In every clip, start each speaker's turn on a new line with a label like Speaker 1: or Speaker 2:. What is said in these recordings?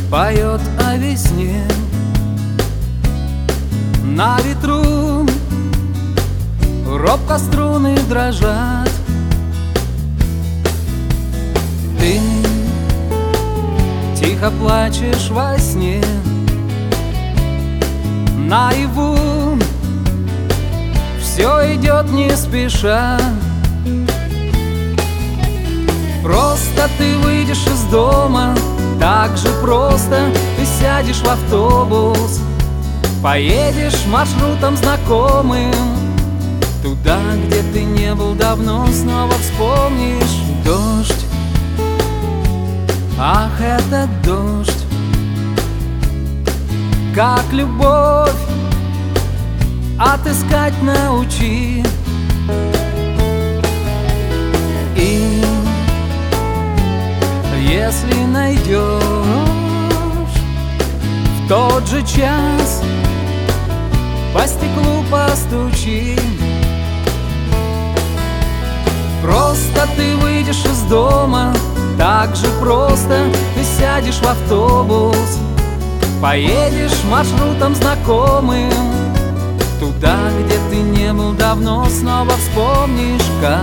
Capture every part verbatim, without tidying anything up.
Speaker 1: поет о весне. На ветру робко струны дрожат. Ты тихо плачешь во сне. Наяву все идет не спеша. Просто ты выйдешь из дома, так же просто ты сядешь в автобус, поедешь маршрутом знакомым, туда, где ты не был давно, снова вспомнишь дождь. Ах, этот дождь, как любовь отыскать научи. И если найдешь, в тот же час по стеклу постучи. Просто ты выйдешь из дома, так же просто ты сядешь в автобус, поедешь маршрутом знакомым, туда, где ты не был давно, снова вспомнишь, как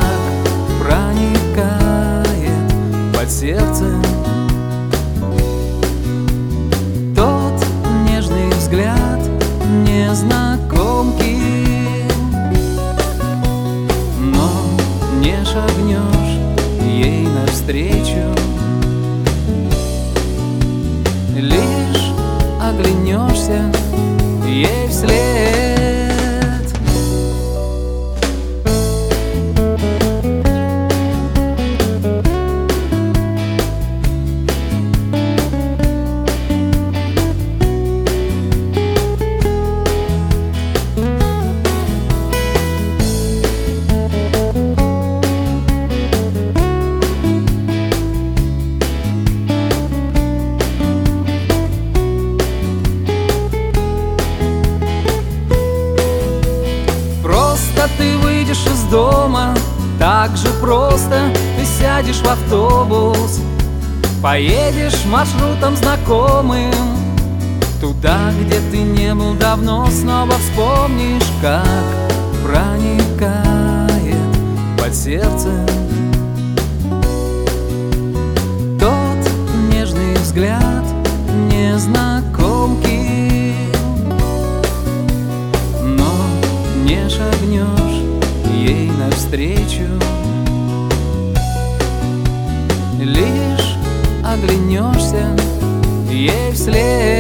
Speaker 1: проникает под сердцем тот нежный взгляд незнакомки. Но не шагнешь ей навстречу, лишь оглянешься ей вслед. Ты выйдешь из дома, так же просто ты сядешь в автобус, поедешь маршрутом знакомым, туда, где ты не был давно, снова вспомнишь, как проникает под сердцем тот нежный взгляд незнакомки. Но не шагнешь ей навстречу, лишь оглянешься ей вслед.